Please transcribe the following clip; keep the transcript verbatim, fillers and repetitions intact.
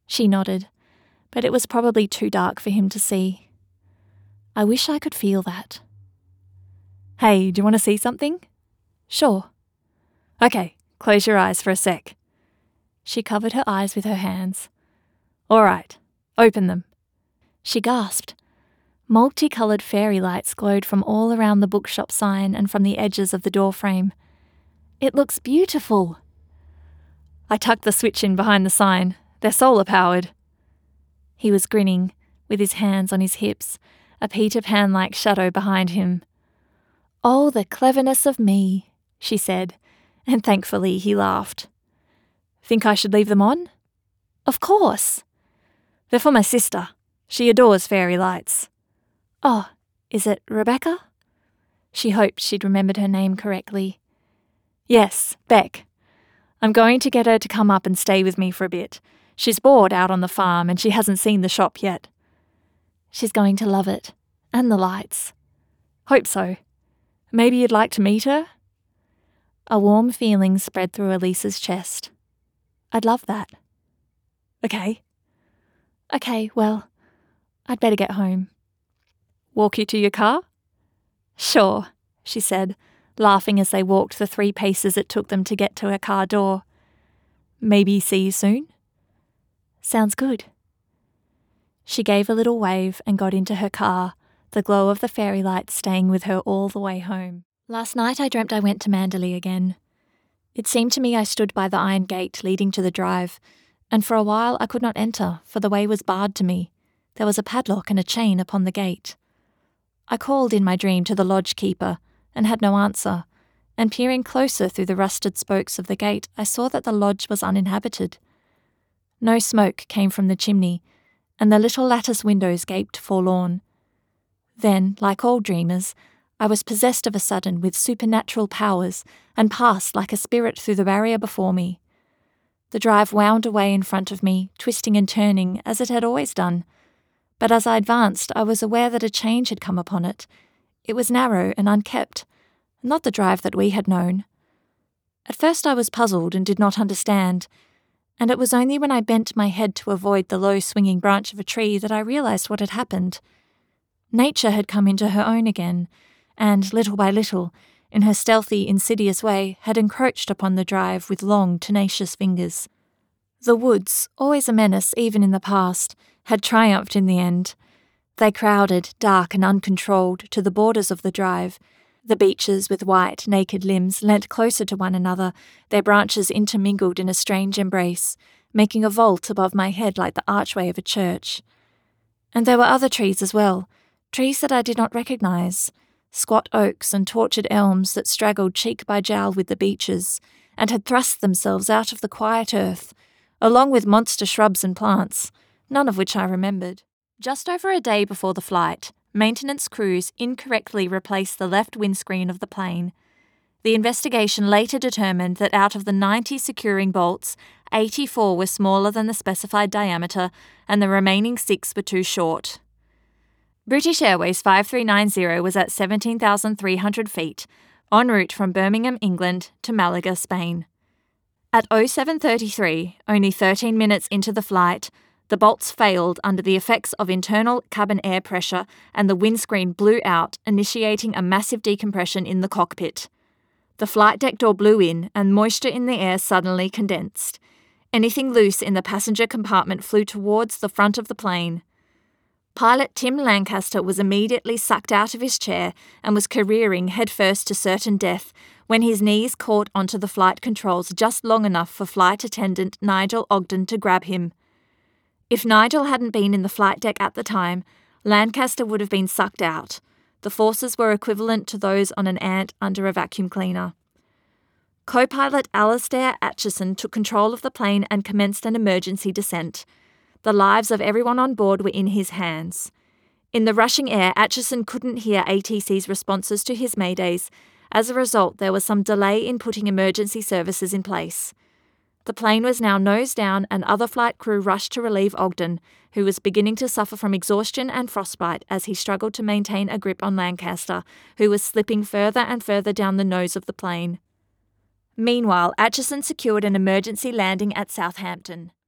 She nodded, but it was probably too dark for him to see. I wish I could feel that. Hey, do you want to see something? Sure. Okay, close your eyes for a sec. She covered her eyes with her hands. All right, open them. She gasped. Multicoloured fairy lights glowed from all around the bookshop sign and from the edges of the doorframe. It looks beautiful. I tucked the switch in behind the sign. They're solar-powered. He was grinning, with his hands on his hips, a Peter Pan-like shadow behind him. Oh, the cleverness of me, she said, and thankfully he laughed. Think I should leave them on? Of course. They're for my sister. She adores fairy lights. Oh, is it Rebecca? She hoped she'd remembered her name correctly. Yes, Beck. I'm going to get her to come up and stay with me for a bit. She's bored out on the farm and she hasn't seen the shop yet. She's going to love it. And the lights. Hope so. Maybe you'd like to meet her? A warm feeling spread through Elisa's chest. I'd love that. Okay. Okay, well, I'd better get home. Walk you to your car? Sure, she said, laughing as they walked the three paces it took them to get to her car door. Maybe see you soon? Sounds good. She gave a little wave and got into her car, the glow of the fairy lights staying with her all the way home. Last night I dreamt I went to Manderley again. It seemed to me I stood by the iron gate leading to the drive, and for a while I could not enter, for the way was barred to me. There was a padlock and a chain upon the gate. I called in my dream to the lodge keeper, and had no answer, and peering closer through the rusted spokes of the gate, I saw that the lodge was uninhabited. No smoke came from the chimney, and the little lattice windows gaped forlorn. Then, like all dreamers, I was possessed of a sudden with supernatural powers, and passed like a spirit through the barrier before me. The drive wound away in front of me, twisting and turning, as it had always done. But as I advanced, I was aware that a change had come upon it. It was narrow and unkept, not the drive that we had known. At first I was puzzled and did not understand, and it was only when I bent my head to avoid the low swinging branch of a tree that I realised what had happened. Nature had come into her own again, and, little by little, in her stealthy, insidious way, had encroached upon the drive with long, tenacious fingers. The woods, always a menace even in the past, had triumphed in the end. They crowded, dark and uncontrolled, to the borders of the drive. The beeches, with white, naked limbs, leant closer to one another, their branches intermingled in a strange embrace, making a vault above my head like the archway of a church. And there were other trees as well, trees that I did not recognise, squat oaks and tortured elms that straggled cheek by jowl with the beeches, and had thrust themselves out of the quiet earth, along with monster shrubs and plants, none of which I remembered. Just over a day before the flight, maintenance crews incorrectly replaced the left windscreen of the plane. The investigation later determined that out of the ninety securing bolts, eighty-four were smaller than the specified diameter, and the remaining six were too short. British Airways five three nine zero was at seventeen thousand three hundred feet, en route from Birmingham, England, to Malaga, Spain. At oh seven thirty-three, only thirteen minutes into the flight, the bolts failed under the effects of internal cabin air pressure and the windscreen blew out, initiating a massive decompression in the cockpit. The flight deck door blew in and moisture in the air suddenly condensed. Anything loose in the passenger compartment flew towards the front of the plane. Pilot Tim Lancaster was immediately sucked out of his chair and was careering headfirst to certain death when his knees caught onto the flight controls just long enough for flight attendant Nigel Ogden to grab him. If Nigel hadn't been in the flight deck at the time, Lancaster would have been sucked out. The forces were equivalent to those on an ant under a vacuum cleaner. Co-pilot Alastair Atchison took control of the plane and commenced an emergency descent. The lives of everyone on board were in his hands. In the rushing air, Atchison couldn't hear A T C's responses to his maydays. As a result, there was some delay in putting emergency services in place. The plane was now nose down and other flight crew rushed to relieve Ogden, who was beginning to suffer from exhaustion and frostbite as he struggled to maintain a grip on Lancaster, who was slipping further and further down the nose of the plane. Meanwhile, Atchison secured an emergency landing at Southampton.